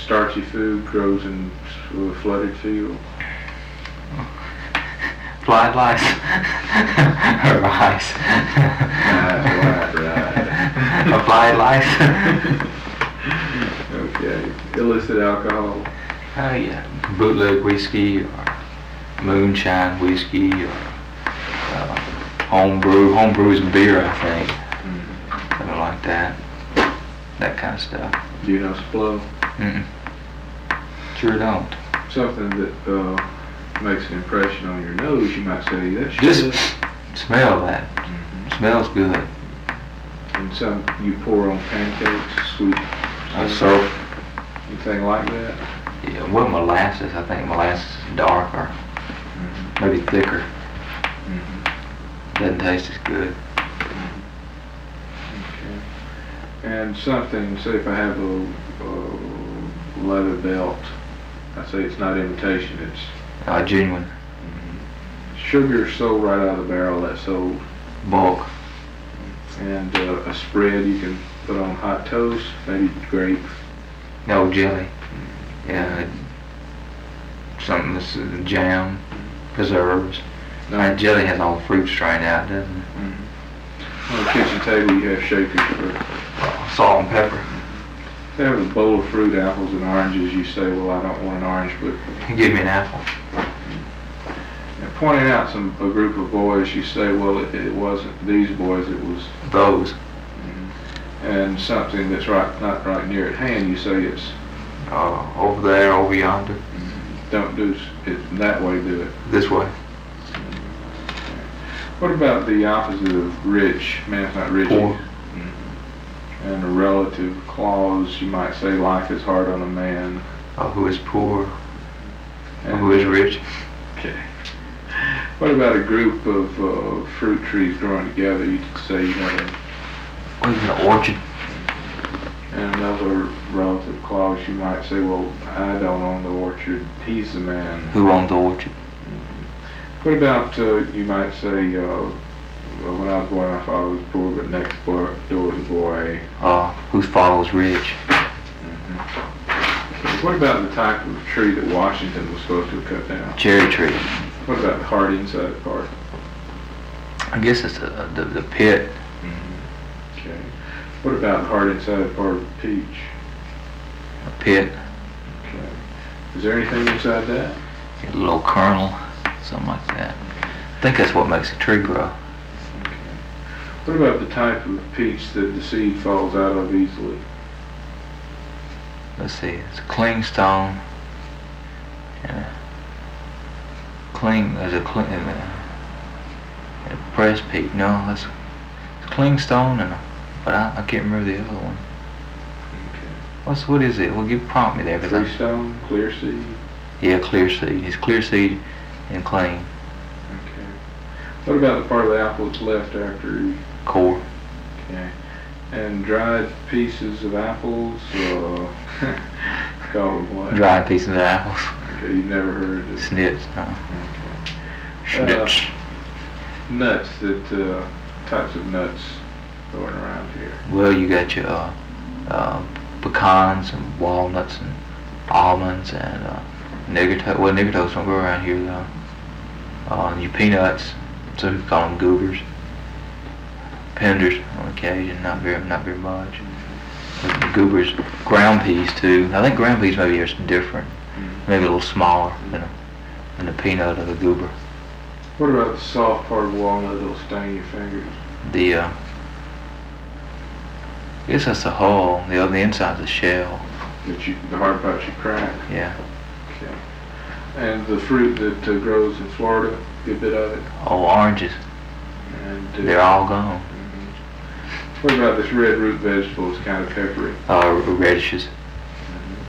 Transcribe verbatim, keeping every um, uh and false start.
starchy food grows in a flooded field? Fried rice. Rice. Right, right. Applied rice. Okay. Illicit alcohol? Oh yeah. Bootleg whiskey or moonshine whiskey or uh, homebrew. Homebrew's beer, I think. Mm-hmm. Something like that. That kind of stuff. Do you know Splo? Mm-mm. Sure don't. Something that uh, makes an impression on your nose, you might say, that's Just smell that. Mm-hmm. Smells good. And some you pour on pancakes, sweet Uh, so, anything like that? yeah, well, molasses. I think molasses is darker, Mm-hmm. maybe thicker. Mm-hmm. Doesn't taste as good. Okay. And something, say if I have a, a leather belt, I say it's not imitation, it's Uh, genuine. mm-hmm. sugar sold right out of the barrel, that's sold. Bulk. And uh, a spread you can put on hot toast, maybe grape. No jelly. Yeah. it- Something that's uh, jam, preserves. No. That jelly has all the fruit strained out, doesn't it? Mm-hmm. On the kitchen table you have shakers for. Salt and pepper. If you have a bowl of fruit, apples and oranges, you say, well, I don't want an orange, but Give me an apple. and pointing out some a group of boys, you say, well, it, it wasn't these boys, it was, Those. and something that's right, not right near at hand, you say it's, Uh, over there, over yonder. don't do s- it that way, do it. This way. What about the opposite of rich? Man's not rich. Poor. Mhm. And a relative clause, you might say, life is hard on a man. Uh, who is poor? Or And who is rich? Okay. What about a group of uh, fruit trees growing together? You could say you have a, What is an orchard? and another relative clause. You might say, well, I don't own the orchard. He's the man. Who owns the orchard? What about, uh, you might say, uh, well, when I was born, my father was poor, but next door door was a boy. Uh, whose father was rich? Mm-hmm. What about the type of tree that Washington was supposed to have cut down? Cherry tree. What about the hard inside part? I guess it's the, the, the pit. Mm-hmm. Okay. What about the hard inside part of the peach? A pit. Okay. Is there anything inside that? A little kernel. Something like that. I think that's what makes a tree grow. Okay. What about the type of peach that the seed falls out of easily? Let's see. It's a clingstone. And a cling. There's a cling. And a, and a press peach. No, that's it's clingstone and a, but I, I can't remember the other one. Okay. What's what is it? Well, you prompt me there. 'cause I- Freestone, clear seed. Yeah, clear seed. It's clear seed and cling. Okay. What about the part of the apple that's left after you? Core. Okay. And dried pieces of apples, uh, call them what? Dried pieces of apples. Okay, you've never heard of Snits. No. Okay. Uh, Snits. nuts, that, uh, types of nuts going around here. Well, you got your uh, uh, pecans and walnuts and almonds and uh, nigger well, nigger toast don't grow around here though. Uh, and your peanuts, some people call them goobers. Penders on occasion, not very, not very much. But the goobers, ground peas too. I think ground peas maybe are different, Mm. maybe a little smaller than a, than the peanut or the goober. What about the soft part of walnut that'll sting your fingers? The uh, I guess that's the hull. The other the inside's the shell. That you, the hard part you crack? Yeah. Okay. And the fruit that uh, grows in Florida, a good bit of it? Oh, oranges. And uh, They're all gone. Mhm. What about this red root vegetable? It's kind of peppery. Uh, radishes.